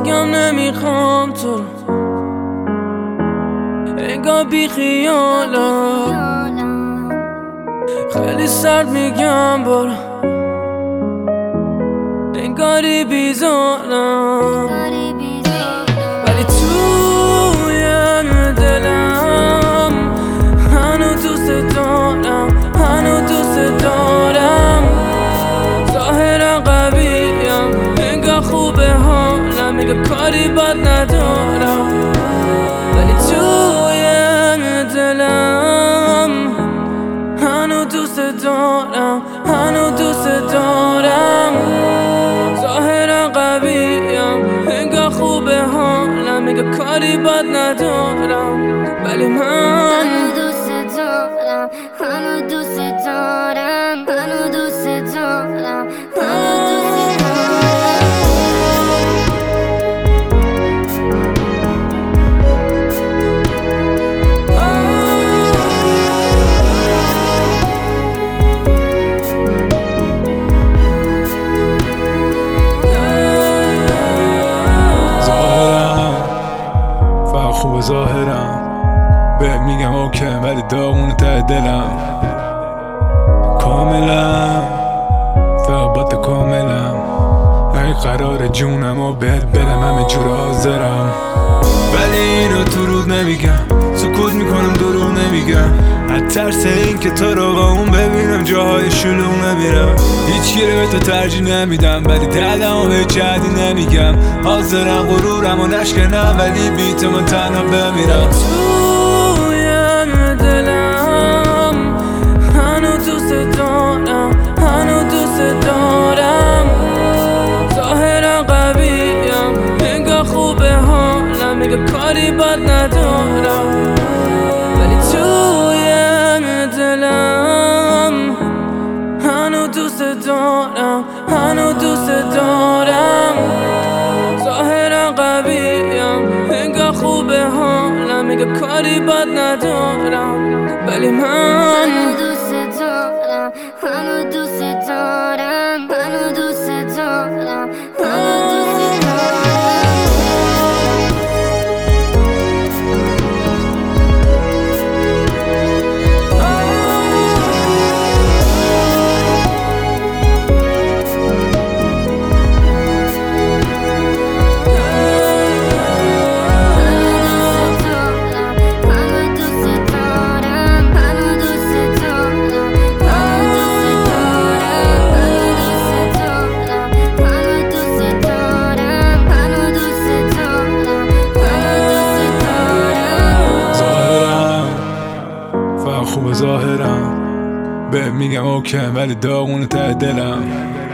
میگم نمیخوام تو رو، انگار بی خیالم، خیلی سرد میگم برو، انگاری بیزارم، ولی توی دلم هنو دوست دارم، هنو دوست دارم. ظاهرا قویم، انگار خوبه حالم، میگه کاری بد ندارم، ولی توی دلم هنو دوست دارم، هنو دوست دارم. ظاهرا قویم، انگار خوبه حالم، میگه کاری بد ندارم، ولی من هنو دوست دارم، هنو دوست دارم، هنو دوست دارم، هنو دوست دارم. خوب ظاهرم به میگم اوکی، ولی داغونه ته دلم کاملم، فقط با تو کاملم. اگه قرار جونم و بهت بدم همه جور حاضرم، ولی اینو تو رود نمیگم، سکوت میکنم دروغ نمیگم، از ترس این که تو رو با اون ببینم جاهای شلوغ نمیرم. هیچ گیره به تو ترجیح نمیدم، ولی دلم و به جدی نمیگم، حاضرم غرورم و نشکنم، ولی بی تو من تنها بمیرم. توی دلم هنو دوست دارم، هنو دوست دارم. ظاهرا قویم، انگار خوبه حالم، میگه کاری بد ندارم، ولی توی دلم هنو دوست دارم، هنو دوست دارم. ظاهرا قویم، انگار خوبه حالم، میگه کاری بد ندارم، ولی من هنو دوست دارم، هنو دوست دارم، هنو دوست دارم، هنو دوست دارم. خوب ظاهرم به میگم اوکی، ولی داغونه ته دلم